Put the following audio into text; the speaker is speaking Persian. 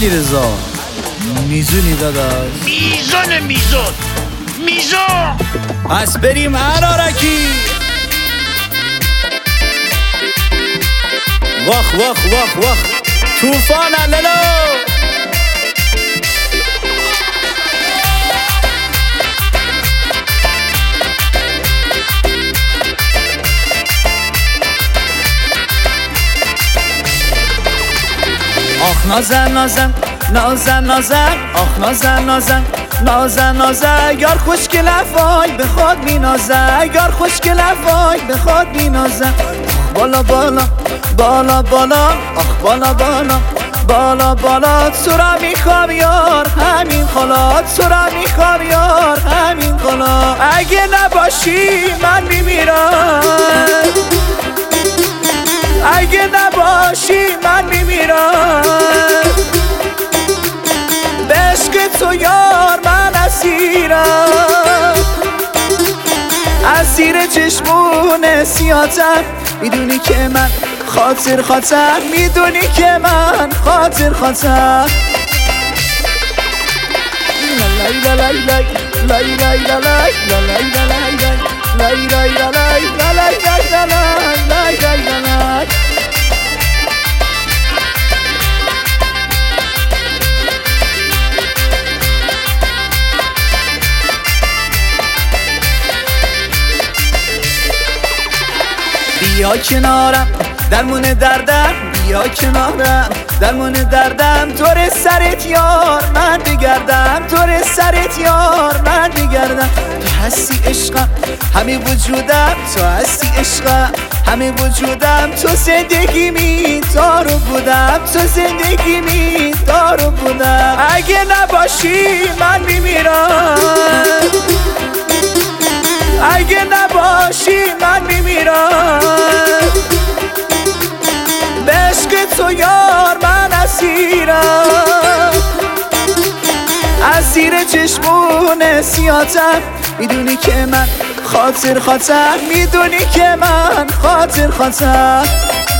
علیرضا میزونی داداش؟ میزون پس بریم انارکی. واخ واخ واخ واخ توفان لالو. آخ نازن نازن نازن نازن آخ نازن نازن نازن نازن یار خوشگل وای به خود می نازن یار خوشگل وای به خود می نازن. بالا بالا بالا بالا آخ بالا بالا بالا بالا تو را میخوام یار همین حالا تو را میخوام یار همین حالا. اگه نباشی من میمیرم اگه نباشی من میمیرم به عشق تو یار من اسیرم اسیر چشمون سیاتر. میدونی که من خاطر خاطر میدونی که من خاطر خاطر. لای لای لای لای لای لای لای لای لای لای لای. بیا کنارم درمون دردم بیا کنارم درمون دردم دور سرت یار من بگردم دور سرت یار من بگردم. تو هستی عشقم همه وجودم تو هستی عشقم همه وجودم تو زندگی می دارو بودم تو زندگی می دارو بودم. اگه نباشی من میمیرم اگه نباشی من میمیرم به عشق تو یار من اسیرم اسیر چشمون سیاتر. میدونی که من خاطر خاطر میدونی که من خاطر خاطر.